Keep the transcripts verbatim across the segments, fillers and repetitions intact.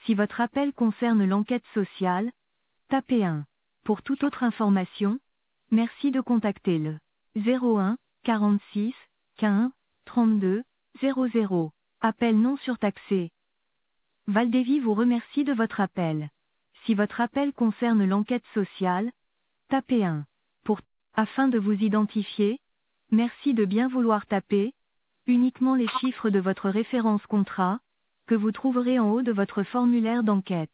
Si votre appel concerne l'enquête sociale, tapez un. Pour toute autre information, merci de contacter le zéro un quarante-six quinze trente-deux zéro zéro. Appel non surtaxé. Valdevi vous remercie de votre appel. Si votre appel concerne l'enquête sociale, tapez un. Pour afin de vous identifier, merci de bien vouloir taper uniquement les chiffres de votre référence contrat, que vous trouverez en haut de votre formulaire d'enquête.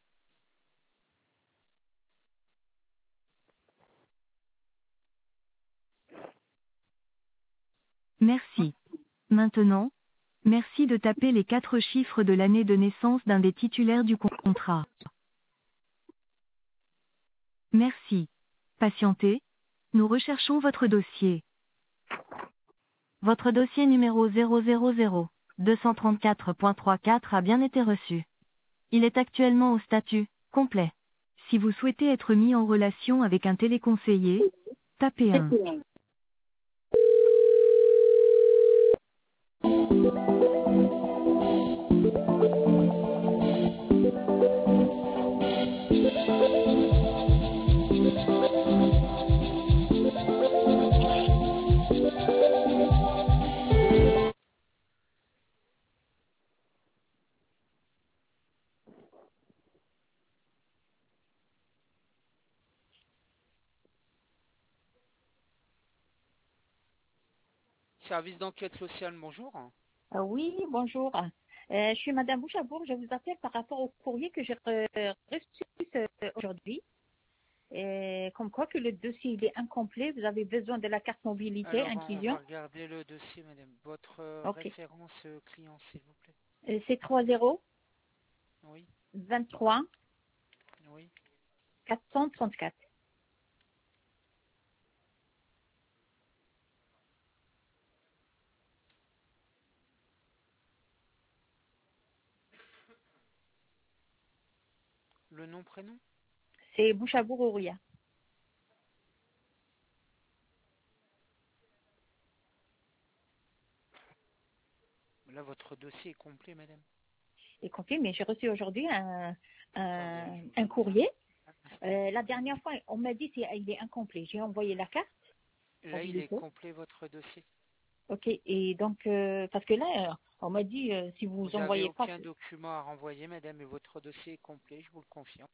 Merci. Maintenant, merci de taper les quatre chiffres de l'année de naissance d'un des titulaires du contrat. Merci. Patientez. Nous recherchons votre dossier. Votre dossier numéro zéro zéro zéro deux cent trente-quatre point trente-quatre a bien été reçu. Il est actuellement au statut complet. Si vous souhaitez être mis en relation avec un téléconseiller, tapez un. Service d'enquête sociale, bonjour. Euh, oui, bonjour. Euh, je suis Madame Bouchabour. Je vous appelle par rapport au courrier que j'ai re- reçu euh, aujourd'hui. Et comme quoi que le dossier il est incomplet, vous avez besoin de la carte mobilité, Alors, on va inclusion. regarder le dossier, madame. Votre euh, Ok. référence euh, client, s'il vous plaît. Euh, C'est trois zéro Oui, vingt-trois oui. quatre cent trente-quatre. Le nom, prénom? C'est Bouchabour Ouria. Là, votre dossier est complet, madame. C'est complet, mais j'ai reçu aujourd'hui un, Attendez, un, je un vous regarde. courrier. Un instant. Euh, la dernière fois, on m'a dit qu'il est incomplet. J'ai envoyé la carte Là, il est mobilité. complet, votre dossier. Ok, et donc, euh, parce que là, euh, on m'a dit, euh, si vous Vous n'avez envoyez pas. aucun document à renvoyer, madame, et votre dossier est complet, je vous le confirme.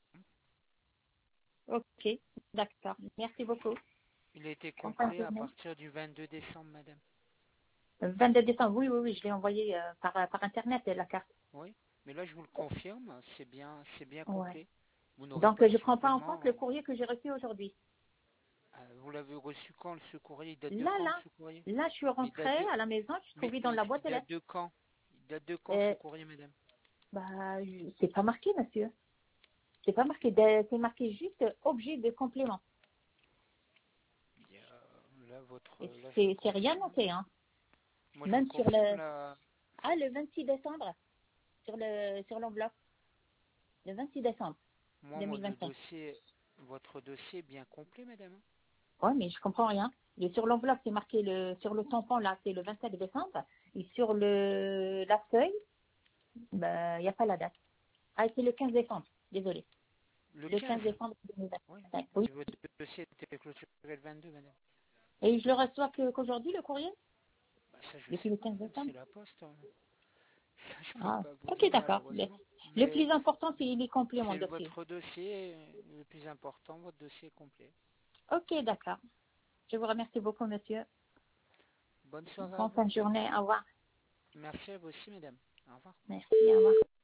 Ok, d'accord. Merci beaucoup. Il a été En fin de complet à journée. partir du vingt-deux décembre, madame. vingt-deux décembre, oui, oui, oui, je l'ai envoyé euh, par, par Internet, la carte. Oui, mais là, je vous le confirme, c'est bien, c'est bien Ouais. complet. Vous n'aurez Donc, pas euh, de je ne prends pas en compte supplément. le courrier que j'ai reçu aujourd'hui. Euh, Vous l'avez reçu quand, ce courrier? Il date de Là, quand, là, ce courrier? là, je suis Il date rentrée de... à la maison, je suis Mais trouvée dans il, la il boîte aux date lettres. de quand? Il date de quand, ce Euh, courrier, madame? bah, je- c'est pas marqué, monsieur. C'est pas marqué. de- C'est marqué juste objet de complément. Il y a- Là, votre... Et Là, je vous C'est c'est rien confirme. noté, hein. Moi, je vous Même sur confirme, le, là... ah, le vingt-six décembre, sur le, sur l'enveloppe. Le vingt-six décembre Moi, moi, le deux mille vingt-cinq. dossier... Votre dossier est bien complet, madame. Ouais, mais je comprends rien. Et sur l'enveloppe, c'est marqué le, sur le tampon, là, c'est le vingt-sept décembre. Et sur le, la feuille, ben, il n'y a pas la date. Ah, c'est le quinze décembre. Désolé. Le Le quinze quinze. décembre deux mille Oui, vingt-cinq. Oui. mais votre dossier était clôturé le vingt-deux, madame. Et je le reçois que, qu'aujourd'hui, le courrier? Bah, ça, je Depuis sais le pas, quinze madame, décembre? c'est la poste, hein. Ça, je peux Ah, pas vous ok, dire, d'accord. Le, malheureusement. le Mais plus important, c'est il est complet, mon c'est dossier. votre dossier, le plus important, votre dossier est complet. Ok, d'accord. Je vous remercie beaucoup, monsieur. Bonne soirée à Bonne fin vous. de journée. Au revoir. Merci à vous aussi, mesdames. Au revoir. Merci, au revoir.